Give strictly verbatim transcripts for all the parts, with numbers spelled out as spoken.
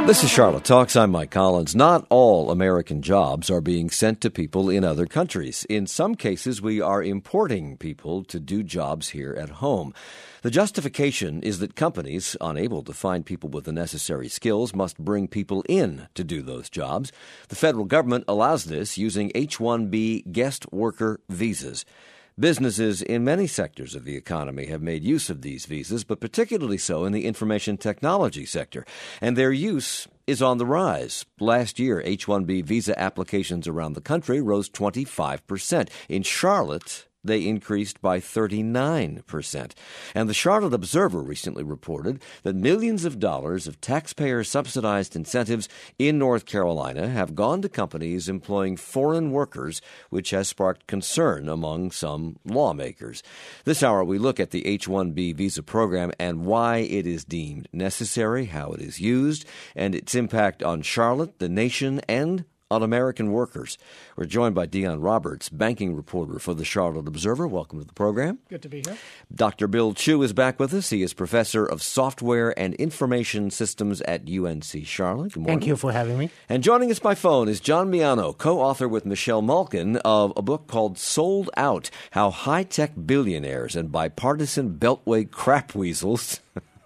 This is Charlotte Talks. I'm Mike Collins. Not all American jobs are being sent to people in other countries. In some cases, we are importing people to do jobs here at home. The justification is that companies, unable to find people with the necessary skills, must bring people in to do those jobs. The federal government allows this using H one B guest worker visas. Businesses in many sectors of the economy have made use of these visas, but particularly so in the information technology sector. And their use is on the rise. Last year, H one B visa applications around the country rose twenty-five percent. In Charlotte, they increased by thirty-nine percent. And the Charlotte Observer recently reported that millions of dollars of taxpayer-subsidized incentives in North Carolina have gone to companies employing foreign workers, which has sparked concern among some lawmakers. This hour, we look at the H one B visa program and why it is deemed necessary, how it is used, and its impact on Charlotte, the nation, and on American workers. We're joined by Dion Roberts, banking reporter for the Charlotte Observer. Welcome to the program. Good to be here. Doctor Bill Chu is back with us. He is professor of software and information systems at U N C Charlotte. Good morning. Thank you for having me. And joining us by phone is John Miano, co-author with Michelle Malkin of a book called Sold Out, How High-Tech Billionaires and Bipartisan Beltway Crapweasels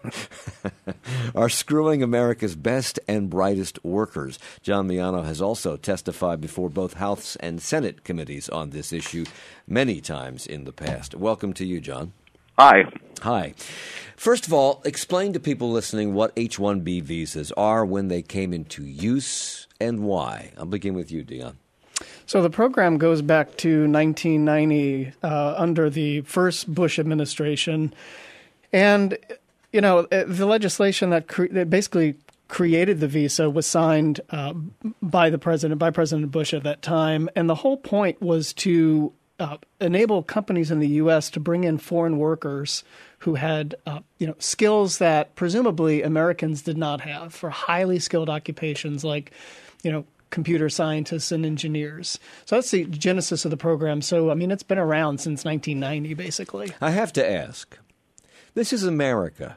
are screwing America's best and brightest workers. John Miano has also testified before both House and Senate committees on this issue many times in the past. Welcome to you, John. Hi. Hi. First of all, explain to people listening what H one B visas are, when they came into use, and why. I'll begin with you, Dion. So the program goes back to nineteen ninety uh, under the first Bush administration. And You know, the legislation that, cre- that basically created the visa was signed uh, by the president, by President Bush at that time. And the whole point was to uh, enable companies in the U S to bring in foreign workers who had, uh, you know, skills that presumably Americans did not have for highly skilled occupations like, you know, computer scientists and engineers. So that's the genesis of the program. So, I mean, it's been around since nineteen ninety, basically. I have to ask. This is America.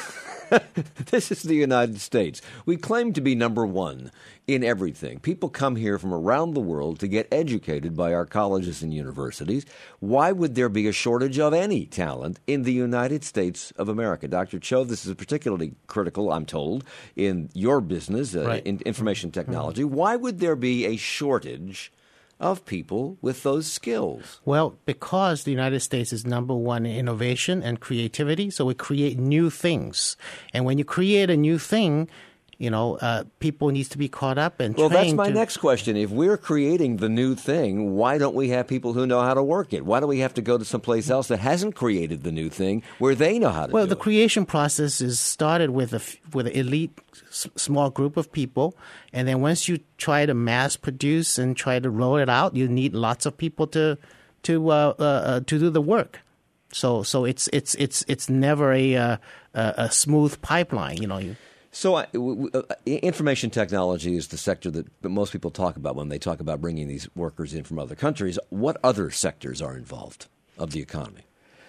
This is the United States. We claim to be number one in everything. People come here from around the world to get educated by our colleges and universities. Why would there be a shortage of any talent in the United States of America? Doctor Cho, this is particularly critical, I'm told, in your business, uh, right. in information technology. Mm-hmm. Why would there be a shortage of people with those skills? Well, because the United States is number one in innovation and creativity, so we create new things. And when you create a new thing, you know, uh, people need to be caught up and well, trained. Well, that's my to... next question. If we're creating the new thing, why don't we have people who know how to work it? Why do we have to go to someplace else that hasn't created the new thing where they know how to well, do it? Well, the it? creation process is started with a with an elite s- small group of people, and then once you try to mass produce and try to roll it out, you need lots of people to to uh, uh, uh, to do the work. So, so it's it's it's it's never a uh, a, a smooth pipeline, you know. You, So uh, w- w- uh, information technology is the sector that, that most people talk about when they talk about bringing these workers in from other countries. What other sectors are involved of the economy?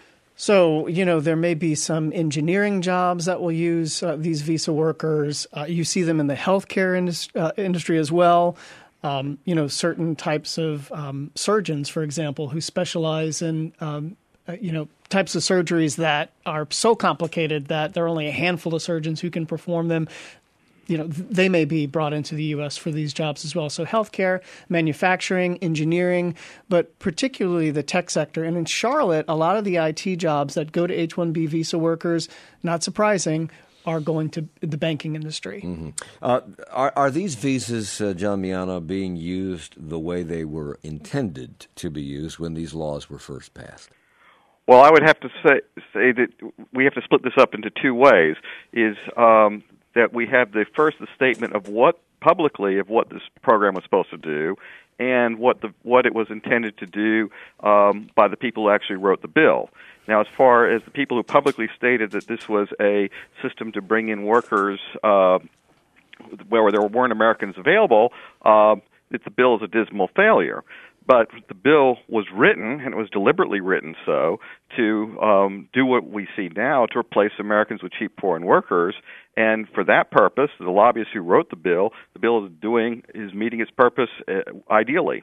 So, you know, there may be some engineering jobs that will use uh, these visa workers. Uh, you see them in the healthcare indus- uh, industry as well. Um, you know, certain types of um, surgeons, for example, who specialize in um, Uh, you know, types of surgeries that are so complicated that there are only a handful of surgeons who can perform them. You know, th- they may be brought into the U S for these jobs as well. So healthcare, manufacturing, engineering, but particularly the tech sector. And in Charlotte, a lot of the I T jobs that go to H one B visa workers, not surprising, are going to the banking industry. Mm-hmm. Uh, are, are these visas, uh, John Miano, being used the way they were intended to be used when these laws were first passed? Well, I would have to say say that we have to split this up into two ways. Is um, that we have the first the statement of what publicly of what this program was supposed to do, and what the what it was intended to do um, by the people who actually wrote the bill. Now, as far as the people who publicly stated that this was a system to bring in workers uh, where there weren't Americans available, uh, it, the bill is a dismal failure. But the bill was written, and it was deliberately written so, to um, do what we see now, to replace Americans with cheap foreign workers. And for that purpose, the lobbyists who wrote the bill, the bill is doing is meeting its purpose uh, ideally.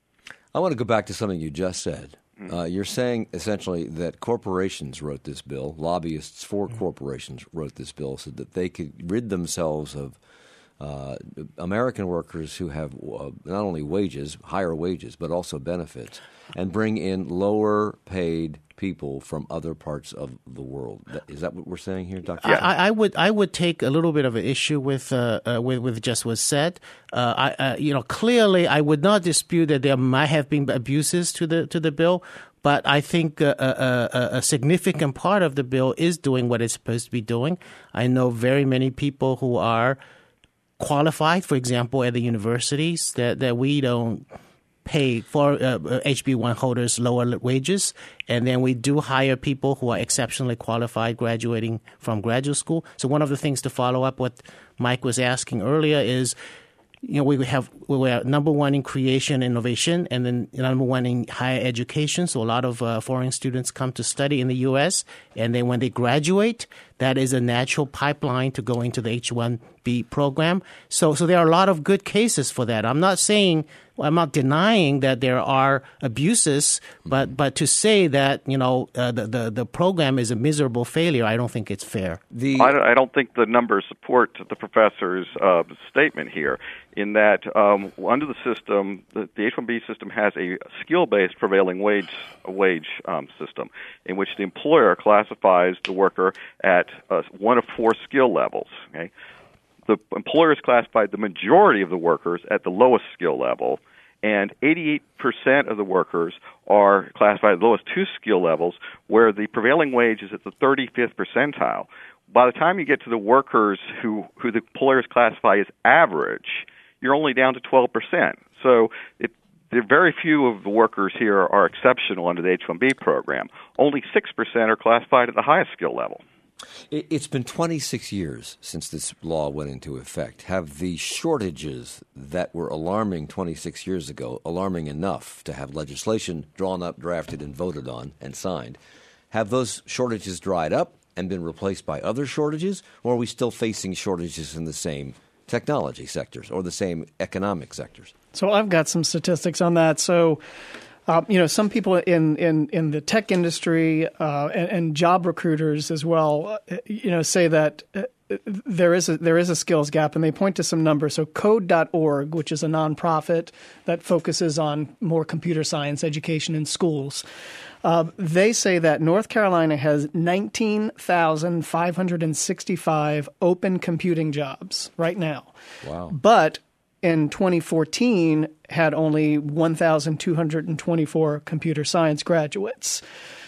I want to go back to something you just said. Uh, you're saying essentially that corporations wrote this bill, lobbyists for corporations wrote this bill so that they could rid themselves of uh, American workers who have uh, not only wages, higher wages, but also benefits, and bring in lower paid people from other parts of the world. Is that what we're saying here, Doctor Yeah. I, I would I would take a little bit of an issue with uh, uh, with, with just what's said. Uh, I uh, you know clearly I would not dispute that there might have been abuses to the to the bill, but I think uh, a, a, a significant part of the bill is doing what it's supposed to be doing. I know very many people who are qualified, for example, at the universities that that we don't pay for uh, H B one holders lower wages, and then we do hire people who are exceptionally qualified graduating from graduate school. So one of the things to follow up what Mike was asking earlier is, you know, we have we are number one in creation innovation, and then number one in higher education. So a lot of uh, foreign students come to study in the U S, and then when they graduate, that is a natural pipeline to go into the H one B program. So so there are a lot of good cases for that. I'm not saying I'm not denying that there are abuses, but but to say that, you know, uh, the, the the program is a miserable failure, I don't think it's fair. The I don't, I don't think the numbers support the professor's uh, statement here, in that um, under the system, the, the H one B system has a skill-based prevailing wage wage um, system in which the employer classifies the worker at uh, one of four skill levels. Okay. The employers classified the majority of the workers at the lowest skill level, and eighty-eight percent of the workers are classified at the lowest two skill levels, where the prevailing wage is at the thirty-fifth percentile. By the time you get to the workers who, who the employers classify as average, you're only down to twelve percent. So it, there are very few of the workers here are exceptional under the H one B program. Only six percent are classified at the highest skill level. It's been twenty-six years since this law went into effect. Have the shortages that were alarming twenty-six years ago, alarming enough to have legislation drawn up, drafted, and voted on and signed, have those shortages dried up and been replaced by other shortages, or are we still facing shortages in the same technology sectors or the same economic sectors? So I've got some statistics on that. So Uh, you know, some people in, in, in the tech industry uh, and, and job recruiters as well, uh, you know, say that uh, there is a, there is a skills gap, and they point to some numbers. So code dot org, which is a nonprofit that focuses on more computer science education in schools, uh, they say that North Carolina has nineteen thousand five hundred sixty-five open computing jobs right now. Wow. But in twenty fourteen, had only one thousand two hundred twenty-four computer science graduates.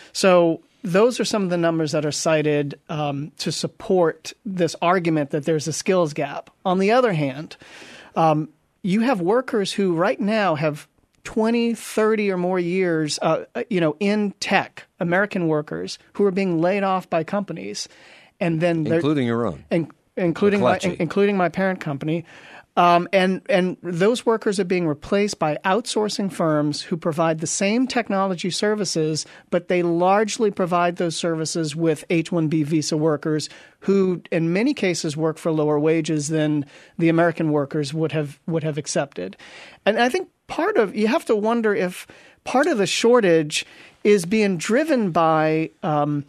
So those are some of the numbers that are cited um, to support this argument that there's a skills gap. On the other hand, um, you have workers who right now have twenty, thirty or more years uh, you know, in tech, American workers who are being laid off by companies. and then Including your own. In, including, my, in, including my parent company. Um, and, and those workers are being replaced by outsourcing firms who provide the same technology services, but they largely provide those services with H one B visa workers who, in many cases, work for lower wages than the American workers would have would have accepted. And I think part of you have to wonder if part of the shortage is being driven by um,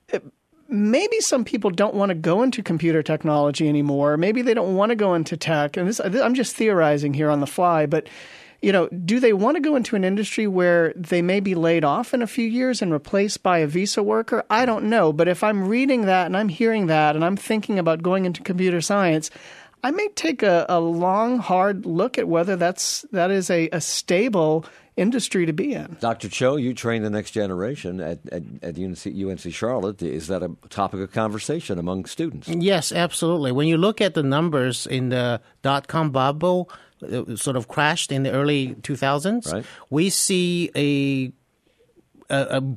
maybe some people don't want to go into computer technology anymore. Maybe they don't want to go into tech. And this, I'm just theorizing here on the fly. But, you know, do they want to go into an industry where they may be laid off in a few years and replaced by a visa worker? I don't know. But if I'm reading that and I'm hearing that and I'm thinking about going into computer science, I may take a, a long, hard look at whether that's that is a, a stable industry to be in. Doctor Cho, you train the next generation at, at, at U N C, U N C Charlotte. Is that a topic of conversation among students? Yes, absolutely. When you look at the numbers in the dot-com bubble, it sort of crashed in the early two thousands, right. We see a, a,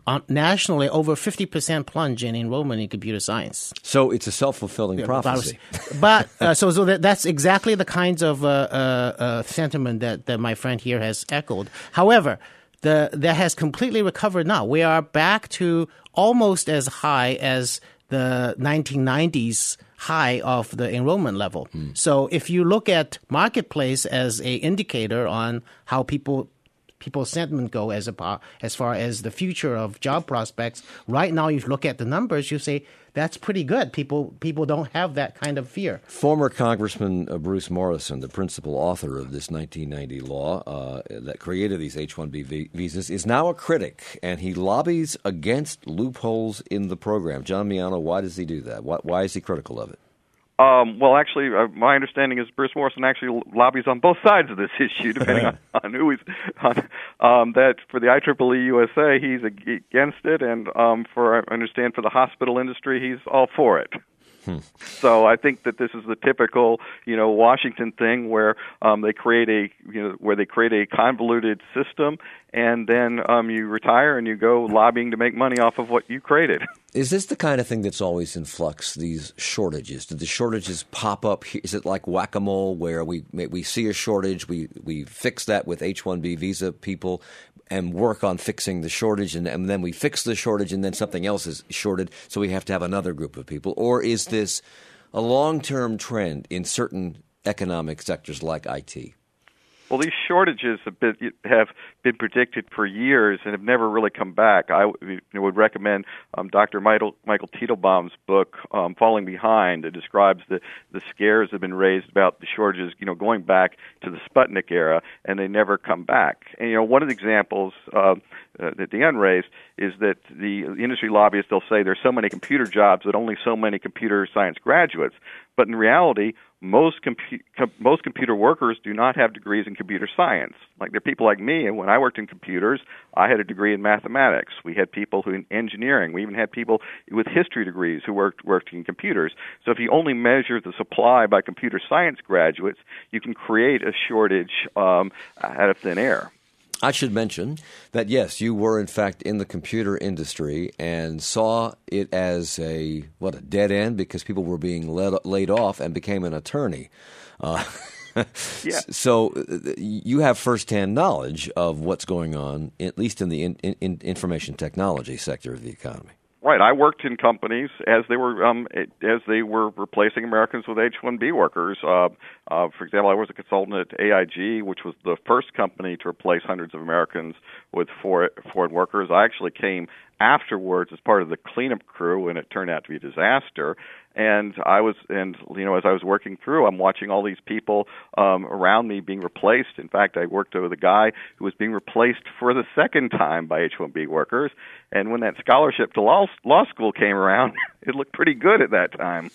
on, nationally over fifty percent plunge in enrollment in computer science. So it's a self-fulfilling yeah, prophecy. But uh, so so that, that's exactly the kinds of uh, uh, uh, sentiment that, that my friend here has echoed. However, the that has completely recovered now. We are back to almost as high as the nineteen nineties high of the enrollment level. Mm. So if you look at marketplace as a indicator on how people people's sentiment go as a, as far as the future of job prospects, right now you look at the numbers, you say that's pretty good. People people don't have that kind of fear. Former Congressman uh, Bruce Morrison, the principal author of this nineteen ninety law uh, that created these H one B v- visas, is now a critic, and he lobbies against loopholes in the program. John Miano, why does he do that? Why, why is he critical of it? Um, well, actually, uh, my understanding is Bruce Morrison actually lobbies on both sides of this issue, depending on, on who he's on. Um, that for the I triple E U S A, he's against it, and um, for I understand for the hospital industry, he's all for it. Hmm. So I think that this is the typical, you know, Washington thing where um, they create a, you know, where they create a convoluted system, and then um, you retire and you go lobbying to make money off of what you created. Is this the kind of thing that's always in flux? These shortages? Did the shortages pop up? Is it like whack-a-mole, where we we see a shortage, we we fix that with H one B visa people, and work on fixing the shortage, and, and then we fix the shortage, and then something else is shorted, so we have to have another group of people? Or is this a long-term trend in certain economic sectors like I T? Well, these shortages have been, have been predicted for years and have never really come back. I would recommend um, Doctor Michael, Michael Teitelbaum's book, um, Falling Behind. It describes the, the scares that have been raised about the shortages, you know, going back to the Sputnik era, and they never come back. And, you know, one of the examples uh, uh, that Dan raised is that the industry lobbyists, they'll say there's so many computer jobs that only so many computer science graduates. But in reality, most compu- com- most computer workers do not have degrees in computer science. Like, there are people like me, and when I worked in computers, I had a degree in mathematics. We had people who in engineering. We even had people with history degrees who worked worked in computers. So if you only measure the supply by computer science graduates, you can create a shortage um, out of thin air. I should mention that, yes, you were, in fact, in the computer industry and saw it as a, what, a dead end because people were being led, laid off, and became an attorney. Uh, yeah. So you have firsthand knowledge of what's going on, at least in the in, in information technology sector of the economy. Right. I worked in companies as they were um, as they were replacing Americans with H one B workers. Uh, uh, for example, I was a consultant at A I G, which was the first company to replace hundreds of Americans with foreign workers. I actually came afterwards as part of the cleanup crew, and it turned out to be a disaster. And I was, and you know, as I was working through, I'm watching all these people um, around me being replaced. In fact, I worked with a guy who was being replaced for the second time by H one B workers. And when that scholarship to law, law school came around, it looked pretty good at that time.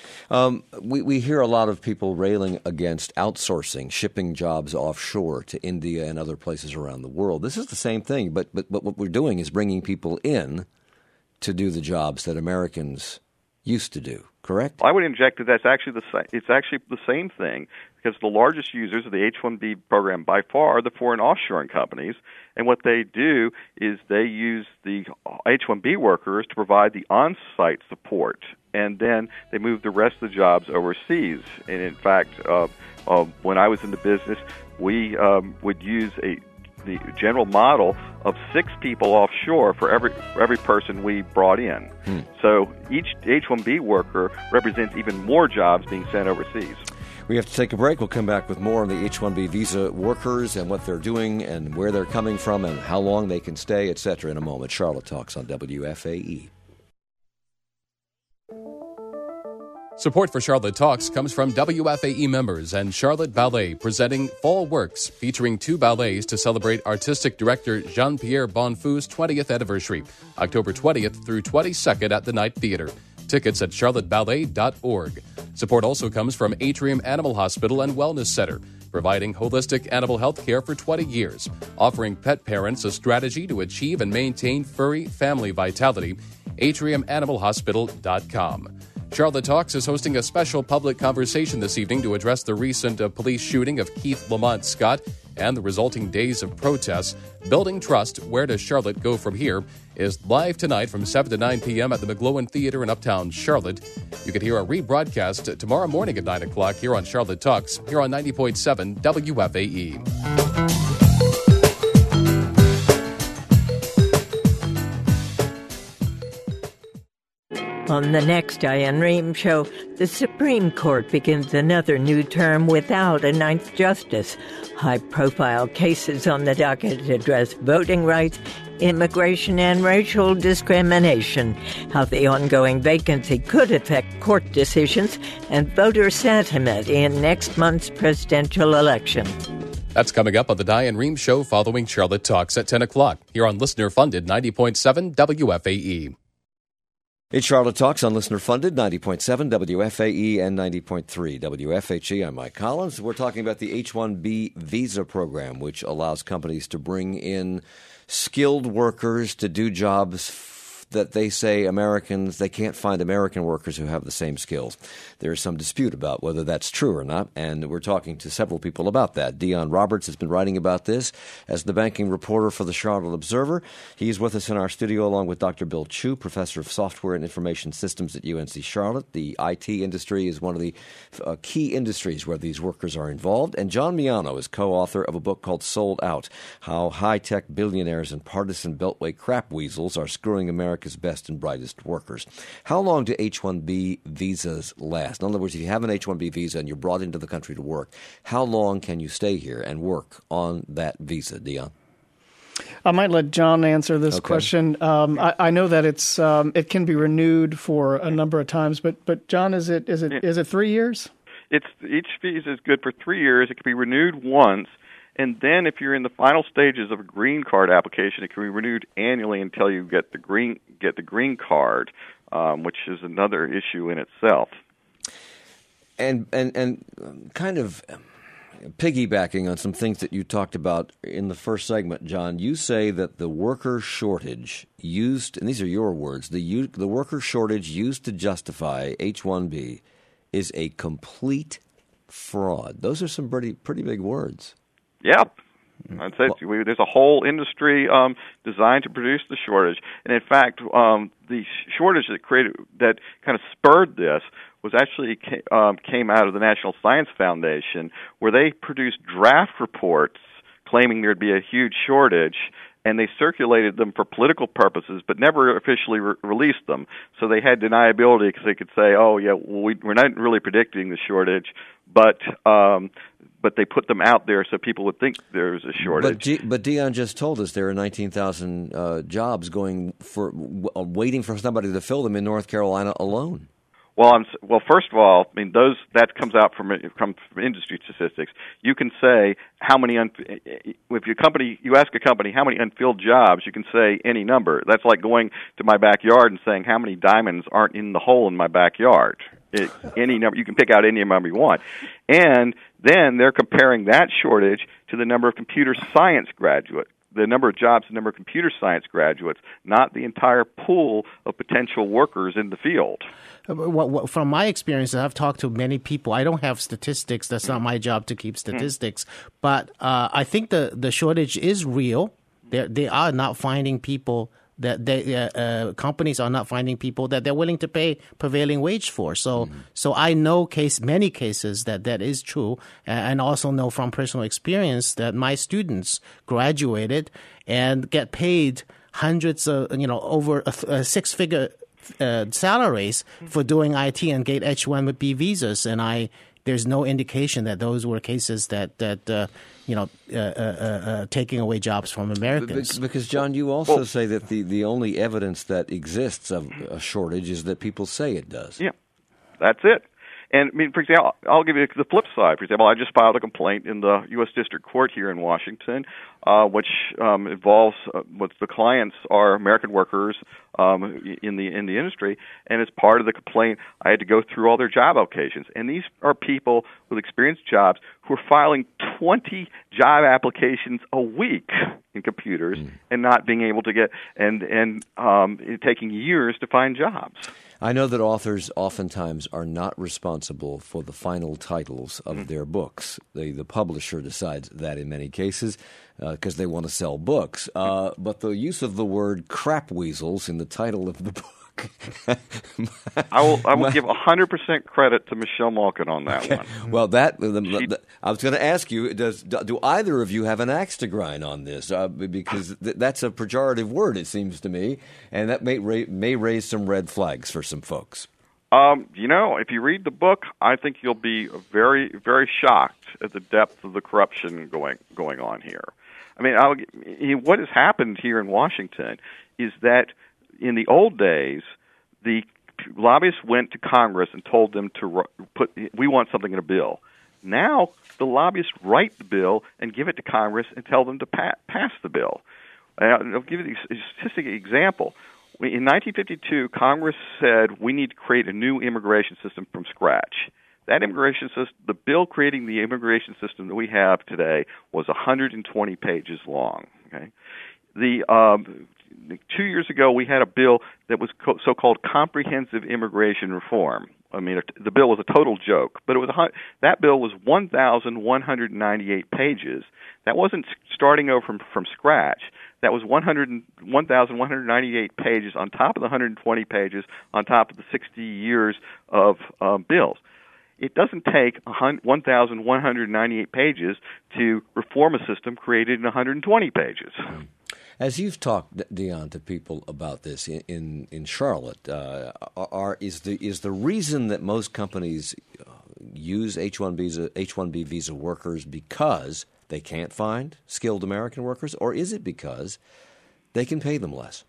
Um, we, we hear a lot of people railing against outsourcing, shipping jobs offshore to India and other places around the world. This is the same thing, but but, but what we're doing is bringing people in to do the jobs that Americans used to do, correct? I would inject that that's actually the sa- it's actually the same thing, because the largest users of the H one B program by far are the foreign offshoring companies, and what they do is they use the H one B workers to provide the on-site support, and then they move the rest of the jobs overseas. And in fact, uh, uh, when I was in the business, we um, would use a the general model of six people offshore for every for every person we brought in. Hmm. So each H one B worker represents even more jobs being sent overseas. We have to take a break. We'll come back with more on the H one B visa workers and what they're doing and where they're coming from and how long they can stay, et cetera, in a moment. Charlotte Talks on W F A E. Support for Charlotte Talks comes from W F A E members and Charlotte Ballet, presenting Fall Works, featuring two ballets to celebrate artistic director Jean-Pierre Bonfou's twentieth anniversary, October twentieth through twenty-second at the Night Theater. Tickets at charlotte ballet dot org. Support also comes from Atrium Animal Hospital and Wellness Center, providing holistic animal health care for twenty years, offering pet parents a strategy to achieve and maintain furry family vitality. atrium animal hospital dot com. Charlotte Talks is hosting a special public conversation this evening to address the recent uh, police shooting of Keith Lamont Scott and the resulting days of protests. Building Trust, Where Does Charlotte Go From Here, is live tonight from seven to nine p.m. at the McGlowan Theater in Uptown Charlotte. You can hear a rebroadcast tomorrow morning at nine o'clock here on Charlotte Talks, here on ninety point seven W F A E. On the next Diane Rehm Show, the Supreme Court begins another new term without a ninth justice. High-profile cases on the docket address voting rights, immigration, and racial discrimination, how the ongoing vacancy could affect court decisions and voter sentiment in next month's presidential election. That's coming up on the Diane Rehm Show following Charlotte Talks at ten o'clock, here on listener-funded ninety point seven W F A E. It's Charlotte Talks on listener-funded ninety point seven W F A E and ninety point three W F H E. I'm Mike Collins. We're talking about the H one B visa program, which allows companies to bring in skilled workers to do jobs f- that they say Americans, they can't find American workers who have the same skills. There is some dispute about whether that's true or not, and we're talking to several people about that. Dion Roberts has been writing about this as the banking reporter for the Charlotte Observer. He's with us in our studio along with Doctor Bill Chu, professor of software and information systems at U N C Charlotte. The I T industry is one of the uh, key industries where these workers are involved. And John Miano is co-author of a book called Sold Out, How High-Tech Billionaires and Partisan Beltway Crap Weasels Are Screwing America's Best and Brightest Workers. How long do H one B visas last? In other words, if you have an H one B visa and you're brought into the country to work, how long can you stay here and work on that visa, Dion? I might let John answer this okay. question. Um, I, I know that it's um, it can be renewed for a number of times, but but John, is it is it is it three years? It's each visa is good for three years. It can be renewed once. And then if you're in the final stages of a green card application, it can be renewed annually until you get the green get the green card, um, which is another issue in itself. And and and kind of piggybacking on some things that you talked about in the first segment, John, you say that the worker shortage used, and these are your words, the the worker shortage used to justify H one B is a complete fraud. Those are some pretty pretty big words. Yeah, I'd say well, there's a whole industry um, designed to produce the shortage, and in fact, um, the shortage that created that kind of spurred this was actually um, came out of the National Science Foundation, where they produced draft reports claiming there'd be a huge shortage, and they circulated them for political purposes, but never officially re- released them. So they had deniability because they could say, "Oh, yeah, well, we, we're not really predicting the shortage," but um, but they put them out there so people would think there's a shortage. But, G- but Dion just told us there are nineteen thousand uh, jobs going for w- waiting for somebody to fill them in North Carolina alone. Well, I'm, well, first of all, I mean those that comes out from from industry statistics. You can say how many un, if your company you ask a company how many unfilled jobs, you can say any number. That's like going to my backyard and saying how many diamonds aren't in the hole in my backyard. It, any number you can pick out any number you want, and then they're comparing that shortage to the number of computer science graduates. The number of jobs, the number of computer science graduates, not the entire pool of potential workers in the field. From my experience, I've talked to many people. I don't have statistics. That's not my job to keep statistics. Mm. But uh, I think the, the shortage is real. They're, they are not finding people that they uh, uh, companies are not finding people that they're willing to pay prevailing wage for. So, mm-hmm. so I know case many cases that that is true, and also know from personal experience that my students graduated and get paid hundreds of you know over a, a six figure uh, salaries for doing I T and get H one B visas, and I. There's no indication that those were cases that that uh, you know uh, uh, uh, taking away jobs from Americans. Because, John, you also well, say that the, the only evidence that exists of a shortage is that people say it does. Yeah, that's it. And I mean, for example, I'll give you the flip side. For example, I just filed a complaint in the U S District Court here in Washington, uh, which um, involves uh, what the clients are American workers um, in the in the industry. And as part of the complaint, I had to go through all their job applications. And these are people with experienced jobs who are filing twenty job applications a week in computers mm. and not being able to get and and um, it taking years to find jobs. I know that authors oftentimes are not responsible for the final titles of mm-hmm. their books. The, the publisher decides that in many cases because uh, they want to sell books. Uh, but the use of the word crap weasels in the title of the book. I will. I will give a hundred percent credit to Michelle Malkin on that okay. one. Well, that the, the, I was going to ask you: Does do either of you have an axe to grind on this? Uh, because th- that's a pejorative word, it seems to me, and that may ra- may raise some red flags for some folks. Um, you know, if you read the book, I think you'll be very, very shocked at the depth of the corruption going going on here. I mean, I'll, what has happened here in Washington is that in the old days, the lobbyists went to Congress and told them to put, we want something in a bill. Now, the lobbyists write the bill and give it to Congress and tell them to pa- pass the bill. Uh, I'll give you a statistic example. In nineteen fifty-two, Congress said we need to create a new immigration system from scratch. That immigration system, the bill creating the immigration system that we have today, was one hundred twenty pages long. Okay, the um, Two years ago, we had a bill that was co- so-called comprehensive immigration reform. I mean, it, the bill was a total joke, but it was a, that bill was one thousand one hundred ninety-eight pages. That wasn't starting over from, from scratch. That was one thousand one hundred ninety-eight pages on top of the one hundred twenty pages on top of the sixty years of um, bills. It doesn't take one thousand one hundred ninety-eight pages to reform a system created in one hundred twenty pages. As you've talked, Dion, to people about this in in, in Charlotte, uh, are is the is the reason that most companies use H one visa H one B visa workers because they can't find skilled American workers, or is it because they can pay them less?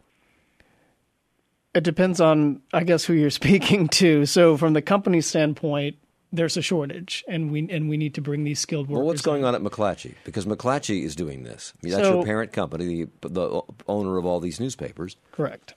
It depends on, I guess, who you're speaking to. So, from the company standpoint, there's a shortage, and we and we need to bring these skilled workers. Well, what's going in. on at McClatchy? Because McClatchy is doing this. I mean, that's so, your parent company, the, the owner of all these newspapers. Correct.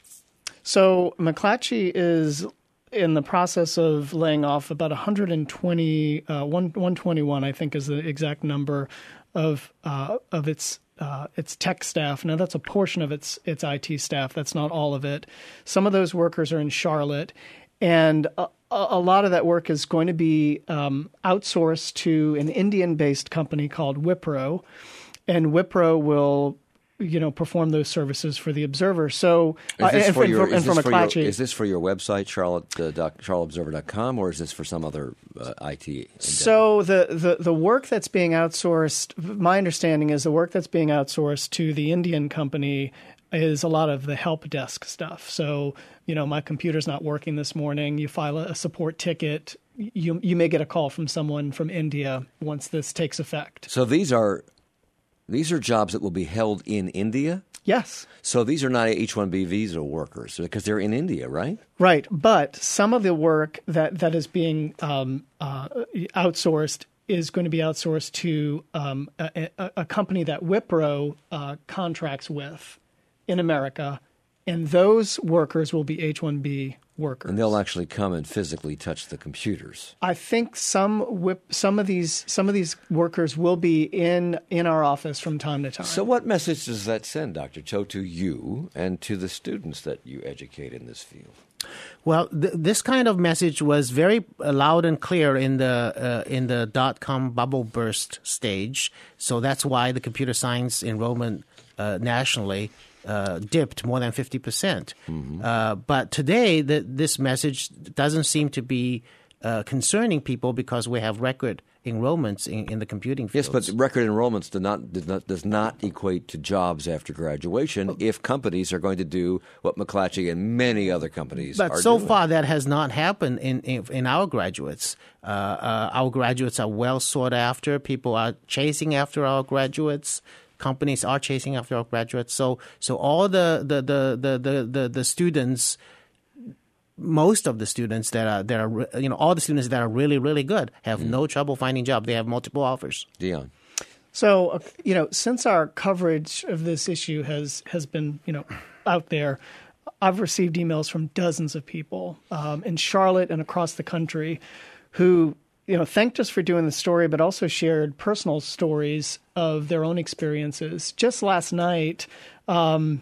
So McClatchy is in the process of laying off about one hundred twenty, uh, one hundred twenty-one, I think, is the exact number of uh, of its uh, its tech staff. Now, that's a portion of its its I T staff. That's not all of it. Some of those workers are in Charlotte, and uh, a lot of that work is going to be um, outsourced to an Indian-based company called Wipro, and Wipro will, you know, perform those services for the Observer. So, is this, uh, for, and, your, and is, from this for your, McClatchy, is this for your website, Charlotte, uh, doc, charlotte observer dot com, or is this for some other uh, I T endeavor? So the, the, the work that's being outsourced, my understanding is the work that's being outsourced to the Indian company is a lot of the help desk stuff. So, you know, my computer's not working this morning. You file a support ticket. You you may get a call from someone from India once this takes effect. So these are these are jobs that will be held in India? Yes. So these are not H one B visa workers because they're in India, right? Right. But some of the work that, that is being um, uh, outsourced is going to be outsourced to um, a, a, a company that Wipro uh, contracts with in America, and those workers will be H one B workers. And they'll actually come and physically touch the computers. I think some whip, some of these some of these workers will be in in our office from time to time. So what message does that send, Doctor Cho, to you and to the students that you educate in this field? Well, th- this kind of message was very loud and clear in the uh, in the dot-com bubble burst stage. So that's why the computer science enrollment uh, nationally Uh, dipped more than fifty percent. Mm-hmm. Uh, but today, the, this message doesn't seem to be uh, concerning people because we have record enrollments in, in the computing fields. Yes, but record enrollments do not, does not does not equate to jobs after graduation if companies are going to do what McClatchy and many other companies but are so doing. far, that has not happened in, in, in our graduates. Uh, uh, our graduates are well sought after. People are chasing after our graduates. Companies are chasing after our graduates. So so all the the, the, the, the, the, the students, most of the students that are that are you know all the students that are really really good have mm. no trouble finding jobs. They have multiple offers. Dion. So uh, you know, since our coverage of this issue has has been you know out there, I've received emails from dozens of people um, in Charlotte and across the country who you know thanked us for doing the story, but also shared personal stories of their own experiences. Just last night, um,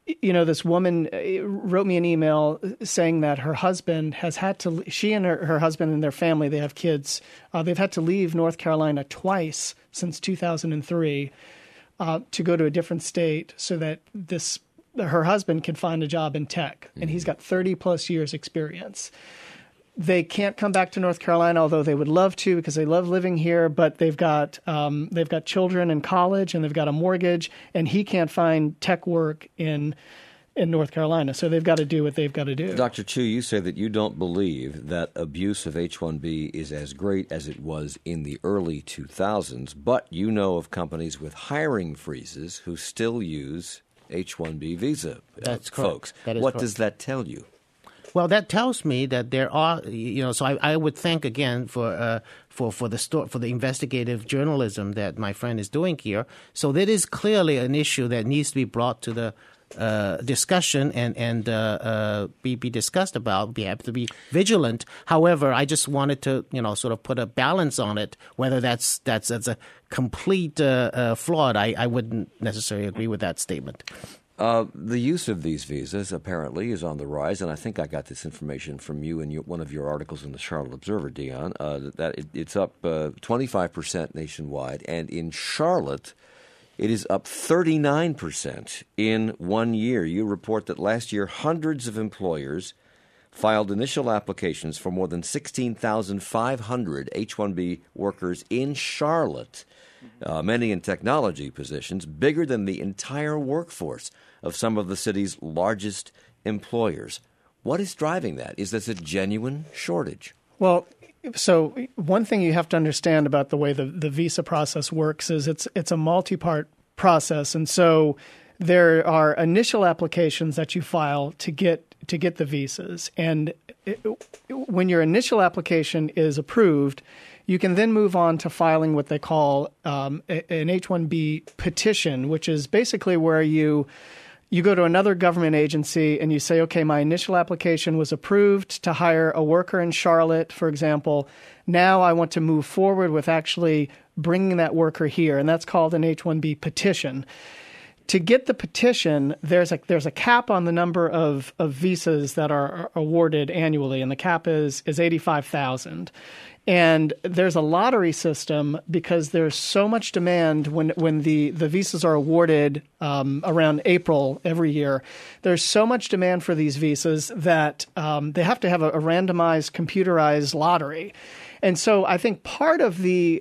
you know, this woman wrote me an email saying that her husband has had to, she and her, her husband and their family, they have kids, uh, they've had to leave North Carolina twice since two thousand three uh, to go to a different state so that this her husband can find a job in tech. And he's got thirty plus years experience. They can't come back to North Carolina, although they would love to because they love living here. But they've got um, they've got children in college and they've got a mortgage, and he can't find tech work in in North Carolina. So they've got to do what they've got to do. Doctor Chu, you say that you don't believe that abuse of H one B is as great as it was in the early two thousands, but you know of companies with hiring freezes who still use H one B visa That's uh, folks. That is what correct. does that tell you? Well, that tells me that there are, you know, so I, I would thank again for uh, for for the sto- for the investigative journalism that my friend is doing here. So that is clearly an issue that needs to be brought to the uh, discussion and and uh, uh, be be discussed about. We have to be vigilant. However, I just wanted to, you know, sort of put a balance on it. Whether that's that's that's a complete uh, uh, flawed, I, I wouldn't necessarily agree with that statement. Uh, the use of these visas apparently is on the rise, and I think I got this information from you in your, one of your articles in the Charlotte Observer, Dion, uh, that it, it's up uh, twenty-five percent nationwide, and in Charlotte it is up thirty-nine percent in one year. You report that last year hundreds of employers filed initial applications for more than sixteen thousand five hundred H one B workers in Charlotte, uh, many in technology positions, bigger than the entire workforce of some of the city's largest employers. What is driving that? Is this a genuine shortage? Well, so one thing you have to understand about the way the, the visa process works is it's it's a multi-part process. And so there are initial applications that you file to get to get the visas. And it, when your initial application is approved, you can then move on to filing what they call um, an H one B petition, which is basically where you you go to another government agency and you say, okay, my initial application was approved to hire a worker in Charlotte, for example. Now I want to move forward with actually bringing that worker here, and that's called an H one B petition. To get the petition, there's a there's a cap on the number of, of visas that are awarded annually, and the cap is is eighty-five thousand. And there's a lottery system because there's so much demand when when the, the visas are awarded um, around April every year. There's so much demand for these visas that um, they have to have a, a randomized, computerized lottery. And so I think part of the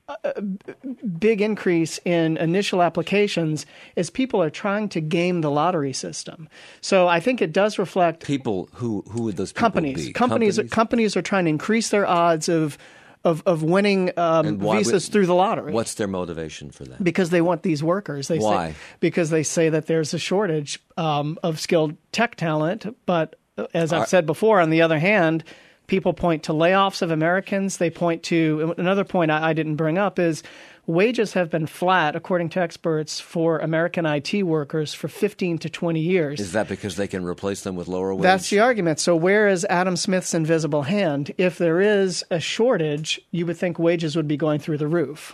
a big increase in initial applications is people are trying to game the lottery system. So I think it does reflect people who who would those people companies. be? Companies companies, companies are trying to increase their odds of of of winning um, visas would, through the lottery. What's their motivation for that? Because they want these workers. They Why? Say, because they say that there's a shortage um, of skilled tech talent. But as I've are, said before, on the other hand, people point to layoffs of Americans. They point to another point I, I didn't bring up is wages have been flat, according to experts, for American I T workers for fifteen to twenty years. Is that because they can replace them with lower wages? That's the argument. So where is Adam Smith's invisible hand? If there is a shortage, you would think wages would be going through the roof.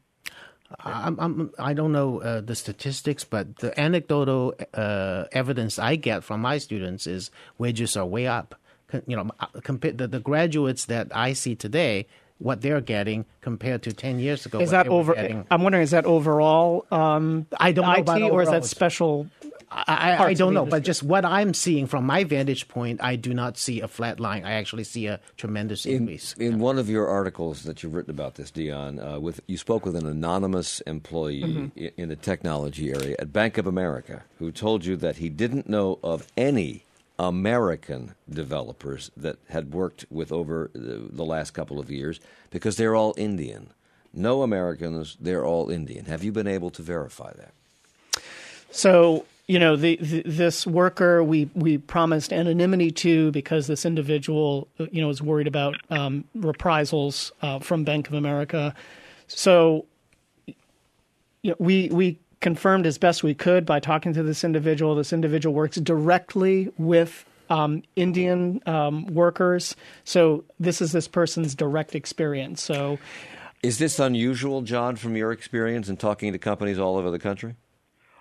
I'm, I'm, I don't know uh, the statistics, but the anecdotal uh, evidence I get from my students is wages are way up. You know, compared the, the graduates that I see today, what they're getting compared to ten years ago. Is that over? I'm wondering, is that overall? Um, I don't know I T, about or is overall. that special? I, I, I don't know, but just what I'm seeing from my vantage point, I do not see a flat line. I actually see a tremendous in, increase. In one of your articles that you've written about this, Dion, uh, with you spoke with an anonymous employee mm-hmm. in, in the technology area at Bank of America who told you that he didn't know of any American developers that had worked with over the, the last couple of years because they're all Indian. No Americans, they're all Indian. Have you been able to verify that? So, you know, the, the, this worker we, we promised anonymity to because this individual, you know, is worried about um, reprisals uh, from Bank of America. So, you know, we we. confirmed as best we could by talking to this individual. This individual works directly with um, Indian um, workers. So this is this person's direct experience. So, is this unusual, John, from your experience in talking to companies all over the country?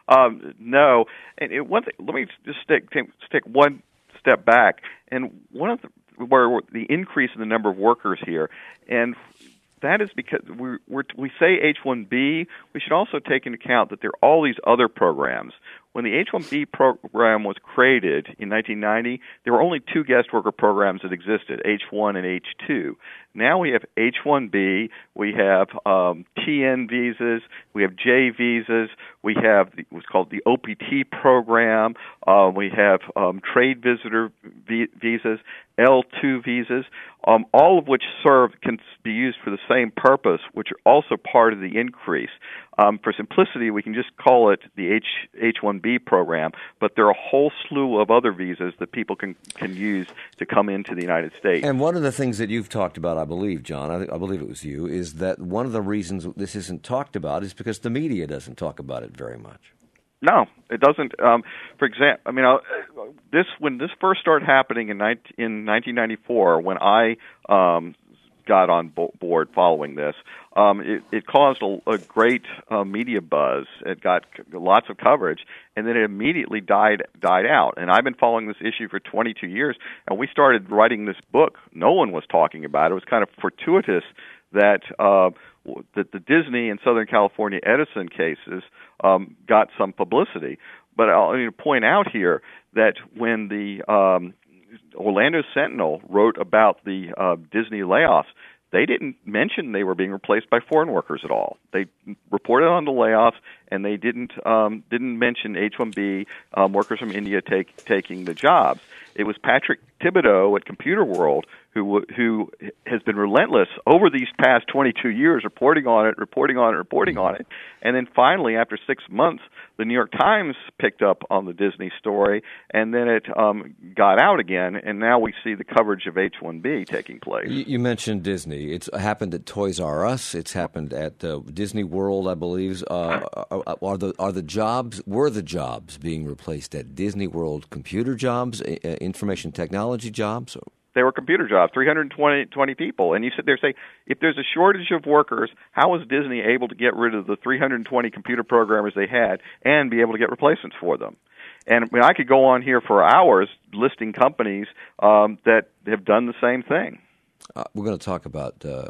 Um, no, and it, one thing, let me just take, take, take one step back. And one of the, where the increase in the number of workers here, and that is because we we're, we say H one B, we should also take into account that there are all these other programs. When the H one B program was created in nineteen ninety, there were only two guest worker programs that existed, H one and H two. Now we have H one B, we have um, T N visas, we have J visas, we have the, what's called the O P T program, uh, we have um, trade visitor vi- visas, L two visas, um, all of which serve can be used for the same purpose, which are also part of the increase. Um, for simplicity, we can just call it the H, H one B program, but there are a whole slew of other visas that people can, can use to come into the United States. And one of the things that you've talked about, I believe, John, I, I believe it was you, is that one of the reasons this isn't talked about is because the media doesn't talk about it very much. No, it doesn't. Um, for example, I mean, uh, this when this first started happening in, nineteen, in nineteen ninety-four, when I um, got on bo- board following this, um, it, it caused a, a great uh, media buzz. It got c- lots of coverage, and then it immediately died died out. And I've been following this issue for twenty-two years, and we started writing this book. No one was talking about it. It was kind of fortuitous that uh, that the Disney and Southern California Edison cases um, got some publicity. But I'll need to point out here that when the um, Orlando Sentinel wrote about the uh, Disney layoffs, they didn't mention they were being replaced by foreign workers at all. They reported on the layoffs, and they didn't um, didn't mention H one B um, workers from India take, taking the jobs. It was Patrick Thibodeau at Computer World who who has been relentless over these past twenty-two years, reporting on it, reporting on it, reporting on it. And then finally, after six months, the New York Times picked up on the Disney story, and then it um, got out again, and now we see the coverage of H one B taking place. You, you mentioned Disney. It's happened at Toys R Us. It's happened at uh, Disney World, I believe. Uh, are, are the are the jobs were the jobs being replaced at Disney World? Computer jobs, uh, information technology jobs? They were computer jobs, three hundred twenty people. And you sit there and say, if there's a shortage of workers, how was Disney able to get rid of the three hundred twenty computer programmers they had and be able to get replacements for them? And I mean, I could go on here for hours listing companies um, that have done the same thing. Uh, we're going to talk about uh,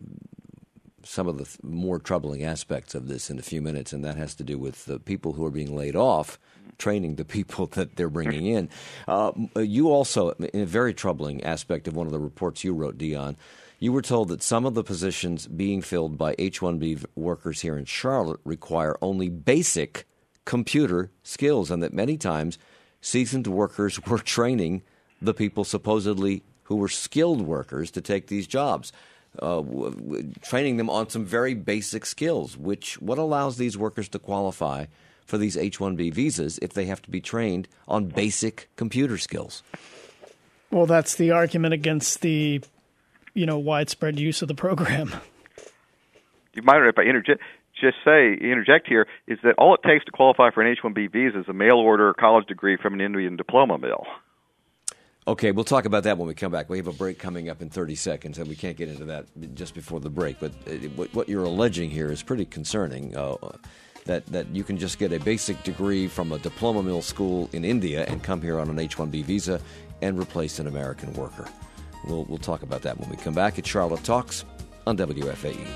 some of the th- more troubling aspects of this in a few minutes, and that has to do with the people who are being laid off, training the people that they're bringing in. Uh, you also, in a very troubling aspect of one of the reports you wrote, Dion, you were told that some of the positions being filled by H one B workers here in Charlotte require only basic computer skills, and that many times seasoned workers were training the people supposedly who were skilled workers to take these jobs, uh, w- w- training them on some very basic skills, which what allows these workers to qualify for these H one B visas if they have to be trained on basic computer skills? Well, that's the argument against the, you know, widespread use of the program. You might, if I interject, just say, interject here, is that all it takes to qualify for an H one B visa is a mail order college degree from an Indian diploma mill. Okay, we'll talk about that when we come back. We have a break coming up in thirty seconds, and we can't get into that just before the break. But what you're alleging here is pretty concerning, uh, that, that you can just get a basic degree from a diploma mill school in India and come here on an H one B visa and replace an American worker. We'll, we'll talk about that when we come back. It's Charlotte Talks on W F A E.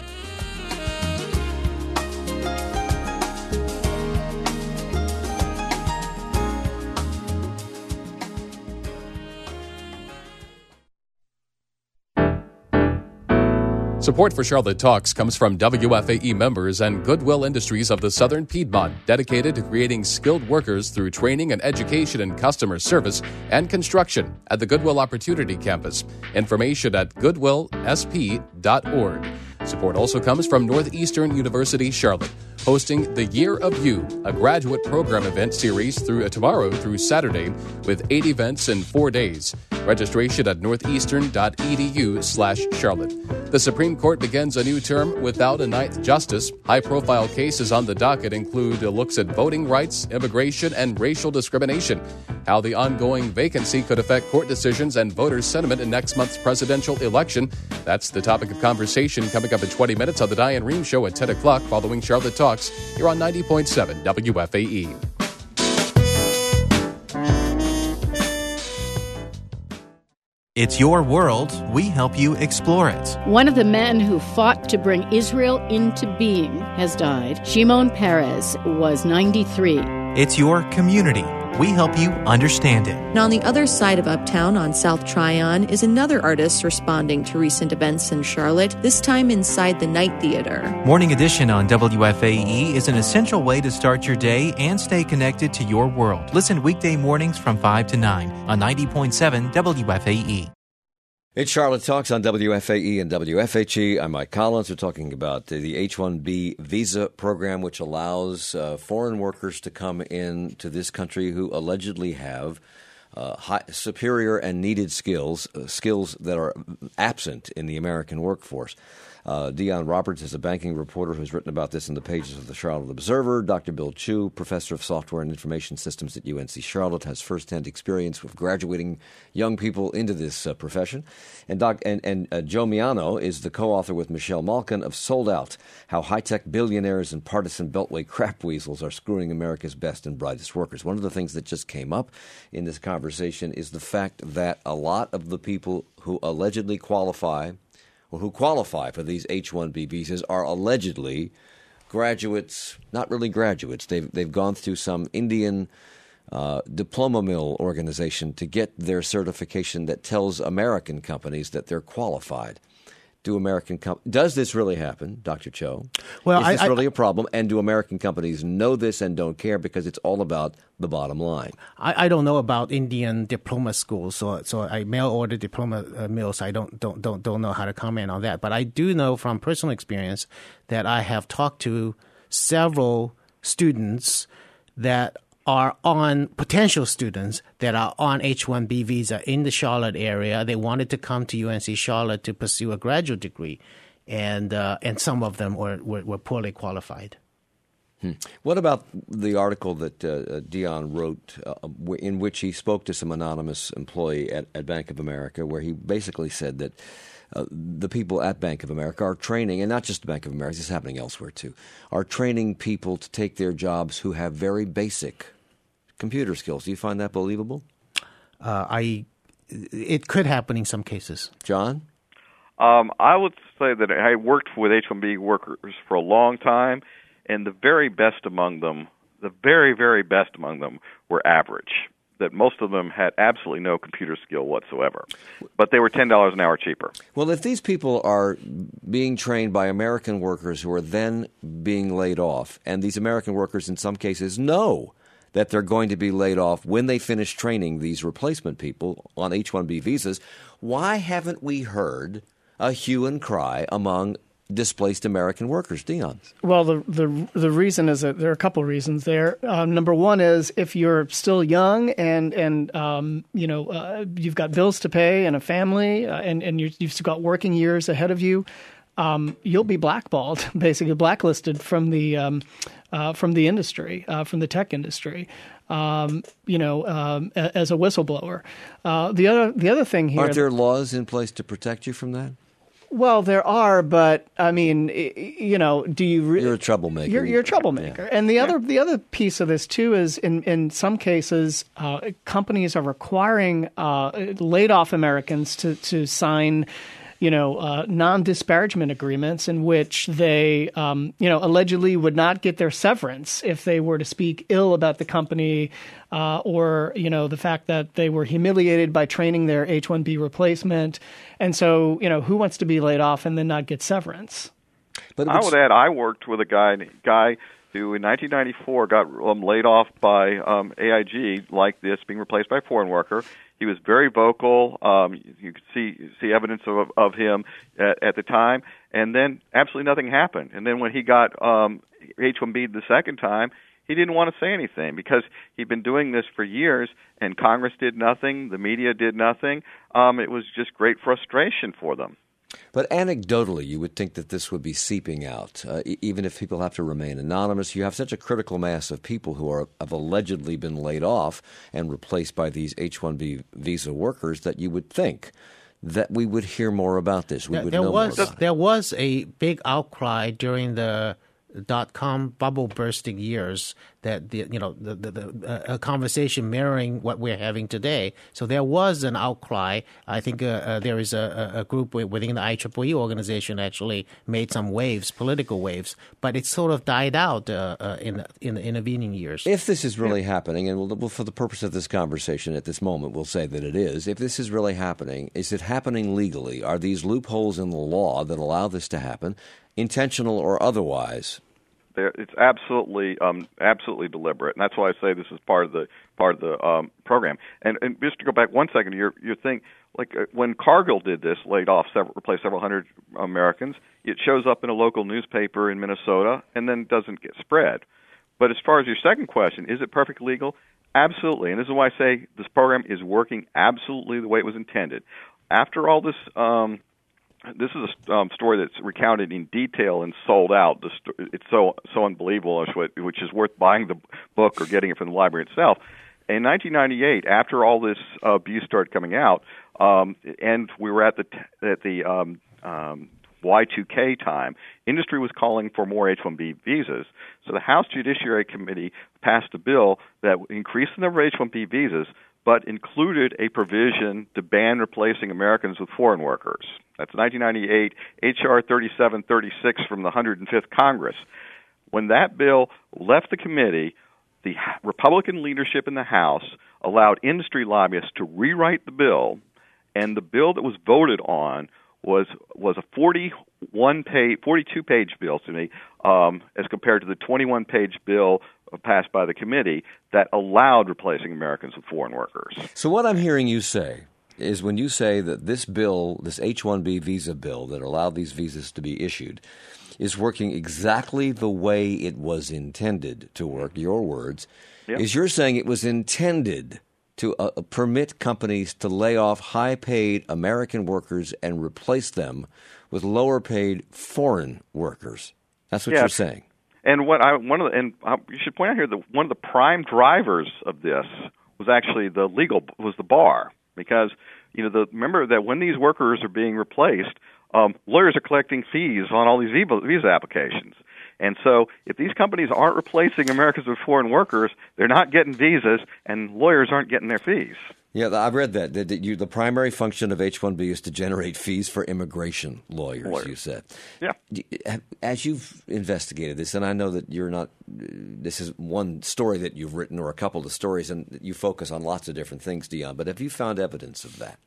Support for Charlotte Talks comes from W F A E members and Goodwill Industries of the Southern Piedmont, dedicated to creating skilled workers through training and education in customer service and construction at the Goodwill Opportunity Campus. Information at goodwill s p dot org. Support also comes from Northeastern University Charlotte, hosting the Year of You, a graduate program event series through uh, tomorrow through Saturday with eight events in four days. Registration at northeastern.edu slash Charlotte. The Supreme Court begins a new term without a ninth justice. High-profile cases on the docket include looks at voting rights, immigration, and racial discrimination. How the ongoing vacancy could affect court decisions and voters' sentiment in next month's presidential election. That's the topic of conversation coming up in twenty minutes on the Diane Rehm Show at ten o'clock following Charlotte Talks here on ninety point seven W F A E. It's your world. We help you explore it. One of the men who fought to bring Israel into being has died. Shimon Peres was ninety-three. It's your community. We help you understand it. And on the other side of Uptown on South Tryon is another artist responding to recent events in Charlotte, this time inside the Night Theater. Morning Edition on W F A E is an essential way to start your day and stay connected to your world. Listen weekday mornings from five to nine on ninety point seven W F A E. It's Charlotte Talks on W F A E and W F H E. I'm Mike Collins. We're talking about the H one B visa program, which allows uh, foreign workers to come in to this country who allegedly have uh, high, superior and needed skills, uh, skills that are absent in the American workforce. Uh, Dion Roberts is a banking reporter who's written about this in the pages of the Charlotte Observer. Doctor Bill Chu, professor of software and information systems at U N C Charlotte, has firsthand experience with graduating young people into this uh, profession. And, doc, and, and uh, Joe Miano is the co-author with Michelle Malkin of Sold Out, How High-Tech Billionaires and Partisan Beltway Crap Weasels Are Screwing America's Best and Brightest Workers. One of the things that just came up in this conversation is the fact that a lot of the people who allegedly qualify or who qualify for these H one B visas are allegedly graduates, not really graduates. They've, they've gone through some Indian uh, diploma mill organization to get their certification that tells American companies that they're qualified. Do American com- Does this really happen, Doctor Cho? Well, Is this I, I, really a problem? And do American companies know this and don't care because it's all about the bottom line? I, I don't know about Indian diploma schools, so so I mail order diploma uh, mills. I don't don't don't don't know how to comment on that. But I do know from personal experience that I have talked to several students that are on potential students that are on H one B visa in the Charlotte area. They wanted to come to U N C Charlotte to pursue a graduate degree, and uh, and some of them were, were, were poorly qualified. Hmm. What about the article that uh, Dion wrote uh, in which he spoke to some anonymous employee at, at Bank of America, where he basically said that uh, the people at Bank of America are training, and not just Bank of America, this is happening elsewhere too, are training people to take their jobs who have very basic computer skills. Do you find that believable? Uh, I, it could happen in some cases. John? Um, I would say that I worked with H one B workers for a long time, and the very best among them, the very, very best among them were average, that most of them had absolutely no computer skill whatsoever. But they were ten dollars an hour cheaper. Well, if these people are being trained by American workers who are then being laid off, and these American workers in some cases know that they're going to be laid off when they finish training these replacement people on H one B visas, why haven't we heard a hue and cry among displaced American workers? Dion? Well, the the the reason is that there are a couple of reasons there. Um, number one is if you're still young and and um, you know uh, you've got bills to pay and a family uh, and and you've, you've got working years ahead of you, um, you'll be blackballed, basically blacklisted from the um, uh, from the industry, uh, from the tech industry. Um, you know, um, as a whistleblower. Uh, the other the other thing here, aren't there laws in place to protect you from that? Well, there are, but I mean, you know, do you? Re- you're a troublemaker. You're, you're a troublemaker, yeah. And the other the other piece of this too is, in in some cases, uh, companies are requiring uh, laid off Americans to to sign, you know, uh, non-disparagement agreements in which they, um, you know, allegedly would not get their severance if they were to speak ill about the company, uh, or, you know, the fact that they were humiliated by training their H one B replacement. And so, you know, who wants to be laid off and then not get severance? But I would add, I worked with a guy guy who in nineteen ninety-four got um, laid off by um, A I G like this, being replaced by a foreign worker. He was very vocal. Um, you could see see evidence of of him at, at the time, and then absolutely nothing happened. And then when he got um, H one B the second time, he didn't want to say anything because he'd been doing this for years, and Congress did nothing, the media did nothing. Um, it was just great frustration for them. But anecdotally, you would think that this would be seeping out, uh, e- even if people have to remain anonymous. You have such a critical mass of people who are, have allegedly been laid off and replaced by these H one B visa workers that you would think that we would hear more about this. We there, would there know was more about there was a big outcry during the dot-com bubble bursting years that the you know the, the, the uh, a conversation mirroring what we're having today. So there was an outcry. I think uh, uh, there is a, a group within the I triple E organization actually made some waves, political waves, but it sort of died out uh, uh, in in the intervening years. If this is really happening, and we'll, for the purpose of this conversation at this moment, we'll say that it is. If this is really happening, is it happening legally? Are these loopholes in the law that allow this to happen, intentional or otherwise? There, it's absolutely, um, absolutely deliberate, and that's why I say this is part of the part of the um, program. And, and just to go back one second, your your thing, like uh, when Cargill did this, laid off several, replaced several hundred Americans. It shows up in a local newspaper in Minnesota, and then doesn't get spread. But as far as your second question, is it perfectly legal? Absolutely, and this is why I say this program is working absolutely the way it was intended. After all this. Um, This is a um, story that's recounted in detail and sold out. The sto- it's so so unbelievable, which is worth buying the book or getting it from the library itself. In nineteen ninety-eight, after all this uh, abuse started coming out, um, and we were at the t- at the um, um, Y two K time, industry was calling for more H one B visas. So the House Judiciary Committee passed a bill that increased the number of H one B visas, but included a provision to ban replacing Americans with foreign workers. That's nineteen ninety-eight, H R thirty-seven thirty-six from the one hundred fifth Congress. When that bill left the committee, the Republican leadership in the House allowed industry lobbyists to rewrite the bill, and the bill that was voted on was was a forty-one page, forty-two page bill to me, um, as compared to the twenty-one page bill passed by the committee that allowed replacing Americans with foreign workers. So what I'm hearing you say is when you say that this bill, this H one B visa bill that allowed these visas to be issued, is working exactly the way it was intended to work, your words, yep. is you're saying it was intended to uh, permit companies to lay off high-paid American workers and replace them with lower-paid foreign workers. That's what yes. you're saying. And what I one of the, and uh, you should point out here that one of the prime drivers of this was actually the legal was the bar, because you know the remember that when these workers are being replaced, um, lawyers are collecting fees on all these visa applications. And so if these companies aren't replacing Americans with foreign workers, they're not getting visas, and lawyers aren't getting their fees. Yeah, I've read that. that, that you, the primary function of H one B is to generate fees for immigration lawyers, lawyers, you said. Yeah. As you've investigated this, and I know that you're not – this is one story that you've written or a couple of stories, and you focus on lots of different things, Dion, but have you found evidence of that?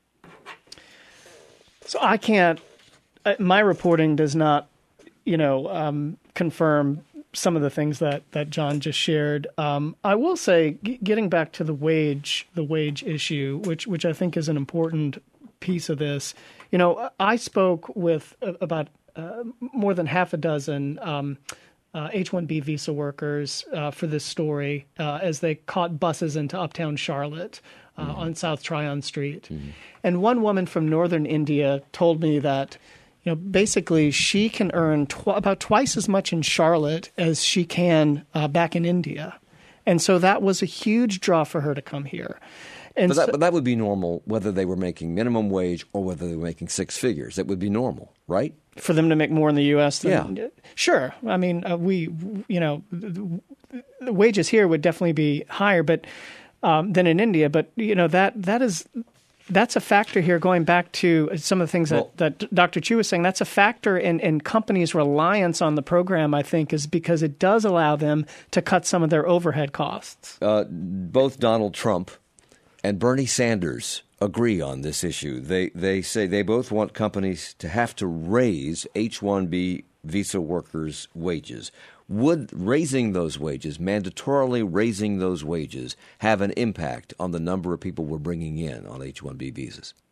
So I can't – my reporting does not – you know, um, confirm some of the things that, that John just shared. Um, I will say, g- getting back to the wage, the wage issue, which which I think is an important piece of this. You know, I spoke with about uh, more than half a dozen um, uh, H one B visa workers uh, for this story uh, as they caught buses into uptown Charlotte uh, mm-hmm. on South Tryon Street. Mm-hmm. And one woman from northern India told me that, you know, basically she can earn tw- about twice as much in Charlotte as she can uh, back in India. And so that was a huge draw for her to come here. And but, that, so, but that would be normal whether they were making minimum wage or whether they were making six figures. That would be normal, right? For them to make more in the U S than yeah. Sure. I mean, uh, we, you know, the, the wages here would definitely be higher but um, than in India. But, you know, that that is – that's a factor here, going back to some of the things well, that, that Doctor Chu was saying. That's a factor in, in companies' reliance on the program, I think, is because it does allow them to cut some of their overhead costs. Uh, both Donald Trump and Bernie Sanders agree on this issue. They they say they both want companies to have to raise H one B visa workers' wages. Would raising those wages, mandatorily raising those wages, have an impact on the number of people we're bringing in on H one B visas?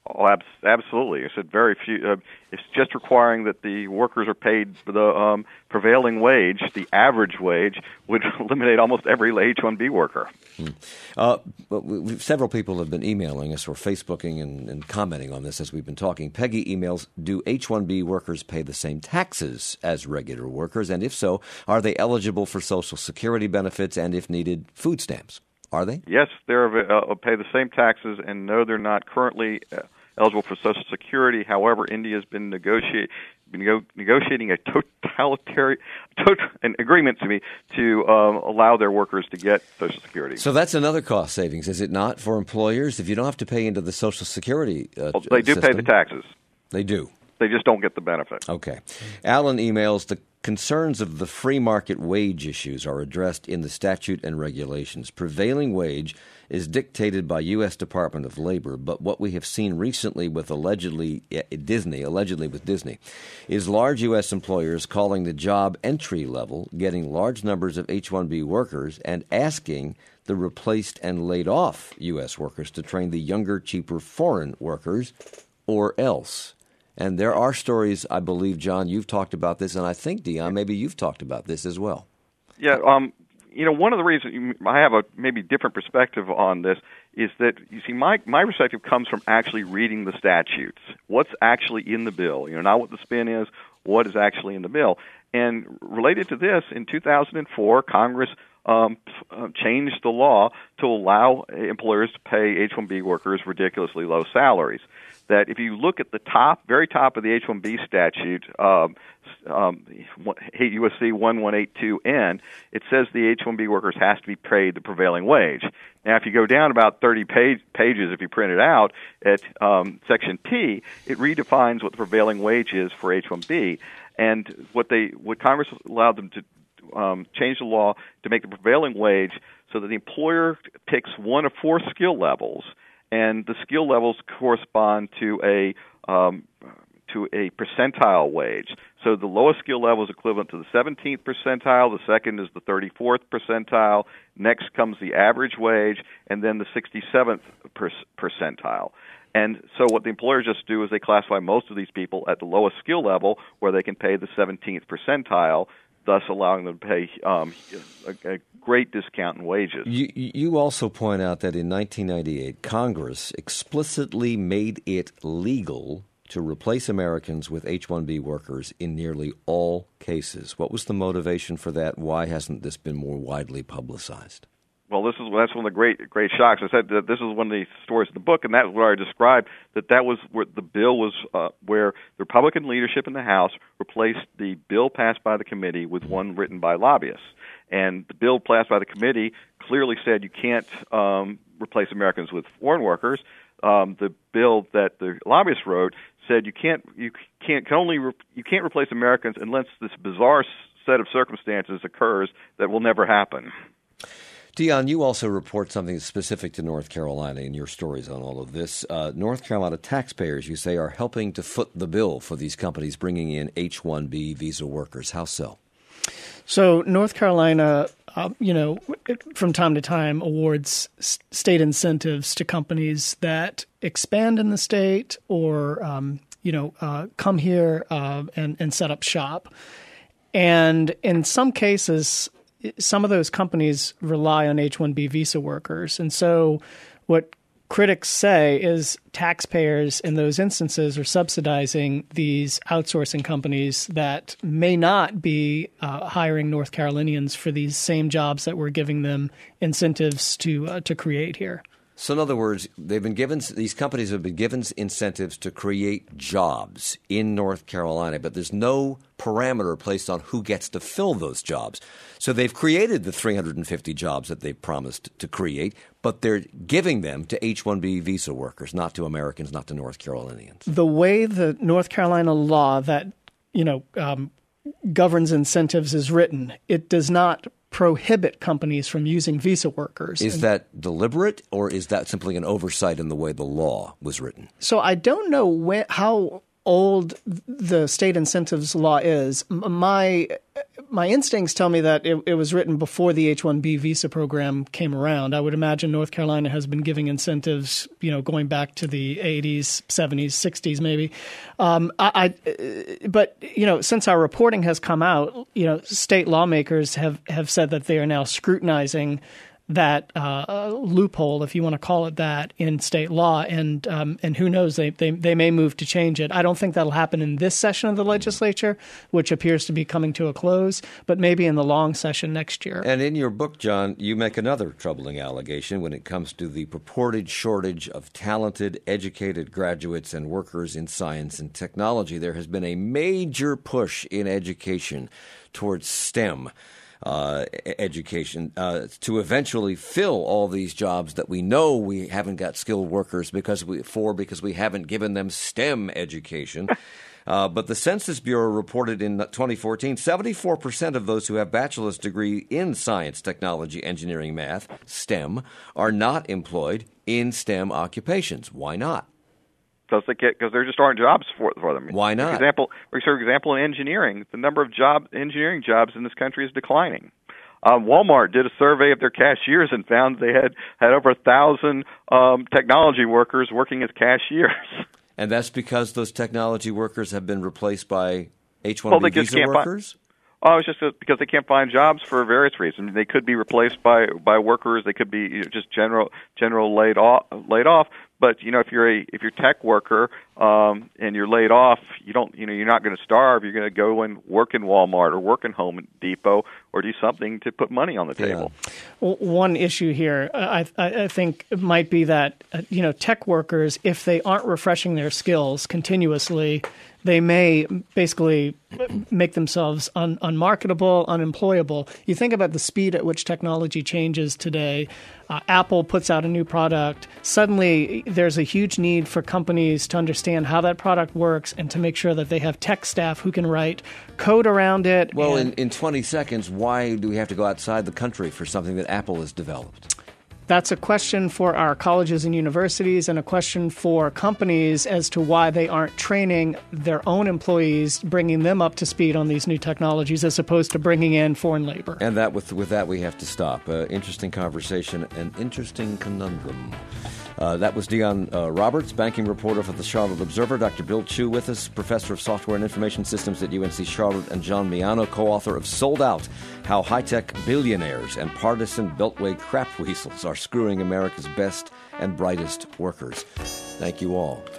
Oh, ab- absolutely. I said very few. Uh, it's just requiring that the workers are paid the um, prevailing wage, the average wage, would eliminate almost every H one B worker. Hmm. Uh, but we, several people have been emailing us or Facebooking and, and commenting on this as we've been talking. Peggy emails, do H one B workers pay the same taxes as regular workers? And if so, are they eligible for Social Security benefits and, if needed, food stamps? Are they? Yes, they're uh, pay the same taxes, and no, they're not currently uh, eligible for Social Security. However, India has been negotiate, been nego- negotiating a totalitarian tot- an agreement to me to um, allow their workers to get Social Security. So that's another cost savings, is it not, for employers? If you don't have to pay into the Social Security uh, well, they do system, pay the taxes. They do. They just don't get the benefit. Okay. Alan emails, the concerns of the free market wage issues are addressed in the statute and regulations. Prevailing wage is dictated by U S Department of Labor, but what we have seen recently with allegedly uh, Disney, allegedly with Disney, is large U S employers calling the job entry level, getting large numbers of H one B workers, and asking the replaced and laid off U S workers to train the younger, cheaper foreign workers, or else. And there are stories, I believe, John, you've talked about this, and I think, Dion, maybe you've talked about this as well. Yeah, um, you know, one of the reasons I have a maybe different perspective on this is that, you see, my, my perspective comes from actually reading the statutes. What's actually in the bill? You know, not what the spin is, what is actually in the bill. And related to this, in two thousand four, Congress um, uh, changed the law to allow employers to pay H one B workers ridiculously low salaries. That if you look at the top, very top of the H one B statute, um, um, U S C eleven eighty-two N, it says the H one B workers has to be paid the prevailing wage. Now, if you go down about thirty page, pages, if you print it out, at um, Section P, it redefines what the prevailing wage is for H one B. And what they, what Congress allowed them to um, change the law to make the prevailing wage so that the employer picks one of four skill levels, and the skill levels correspond to a um, to a percentile wage. So the lowest skill level is equivalent to the seventeenth percentile, the second is the thirty-fourth percentile, next comes the average wage, and then the sixty-seventh per- percentile. And so what the employers just do is they classify most of these people at the lowest skill level, where they can pay the seventeenth percentile, thus allowing them to pay um, a, a great discount in wages. You, you also point out that in nineteen ninety-eight, Congress explicitly made it legal to replace Americans with H one B workers in nearly all cases. What was the motivation for that? Why hasn't this been more widely publicized? Well, this is that's one of the great great shocks. I said that this is one of the stories in the book, and that's where I described that that was where the bill was, uh, where the Republican leadership in the House replaced the bill passed by the committee with one written by lobbyists. And the bill passed by the committee clearly said you can't um, replace Americans with foreign workers. Um, the bill that the lobbyists wrote said you can't you can't can only re- you can't replace Americans unless this bizarre set of circumstances occurs that will never happen. Dion, you also report something specific to North Carolina in your stories on all of this. Uh, North Carolina taxpayers, you say, are helping to foot the bill for these companies bringing in H one B visa workers. How so? So North Carolina, uh, you know, from time to time awards s- state incentives to companies that expand in the state or, um, you know, uh, come here uh, and, and set up shop. And in some cases, some of those companies rely on H one B visa workers. And so what critics say is taxpayers in those instances are subsidizing these outsourcing companies that may not be uh, hiring North Carolinians for these same jobs that we're giving them incentives to uh, to create here. So in other words, they've been given these companies have been given incentives to create jobs in North Carolina, but there's no parameter placed on who gets to fill those jobs. So they've created the three hundred fifty jobs that they've promised to create, but they're giving them to H one B visa workers, not to Americans, not to North Carolinians. The way the North Carolina law that, you know, um, governs incentives is written, it does not prohibit companies from using visa workers. Is and that deliberate, or is that simply an oversight in the way the law was written? So I don't know when, how old the state incentives law is. My my instincts tell me that it, it was written before the H one B visa program came around. I would imagine North Carolina has been giving incentives, you know, going back to the eighties, seventies, sixties, maybe. Um, I, I, but you know, since our reporting has come out, you know, state lawmakers have, have said that they are now scrutinizing that uh, loophole, if you want to call it that, in state law, and um, and who knows, they, they they may move to change it. I don't think that'll happen in this session of the legislature, which appears to be coming to a close, but maybe in the long session next year. And in your book, John, you make another troubling allegation when it comes to the purported shortage of talented, educated graduates and workers in science and technology. There has been a major push in education towards STEM. Uh, education uh, to eventually fill all these jobs that we know we haven't got skilled workers because we for because we haven't given them STEM education. Uh, but the Census Bureau reported in twenty fourteen, seventy-four percent of those who have bachelor's degree in science, technology, engineering, math, STEM, are not employed in STEM occupations. Why not? Because they get because there just aren't jobs for for them. Why not? For example, for example, in engineering, the number of job engineering jobs in this country is declining. Um, Walmart did a survey of their cashiers and found they had had over a thousand um, technology workers working as cashiers. And that's because those technology workers have been replaced by H one B well, they visa just can't workers? Find, oh, it's just because they can't find jobs for various reasons. They could be replaced by by workers. They could be you know, just general general laid off laid off. But you know, if you're a if you're a tech worker um, and you're laid off, you don't you know you're not going to starve. You're going to go and work in Walmart or work in Home Depot or do something to put money on the table. Yeah. Well, one issue here, I, I think, it might be that uh, you know tech workers, if they aren't refreshing their skills continuously, they may basically make themselves un- unmarketable, unemployable. You think about the speed at which technology changes today. Uh, Apple puts out a new product. Suddenly, there's a huge need for companies to understand how that product works and to make sure that they have tech staff who can write code around it. Well, and- in, in twenty seconds, why do we have to go outside the country for something that Apple has developed? That's a question for our colleges and universities and a question for companies as to why they aren't training their own employees, bringing them up to speed on these new technologies as opposed to bringing in foreign labor. And that with with that we have to stop. Uh, interesting conversation, an interesting conundrum. Uh, that was Dion uh, Roberts, banking reporter for the Charlotte Observer. Doctor Bill Chu with us, professor of software and information systems at U N C Charlotte, and John Miano, co-author of Sold Out, How High-Tech Billionaires and Partisan Beltway Crap Weasels Are Screwing America's Best and Brightest Workers. Thank you all.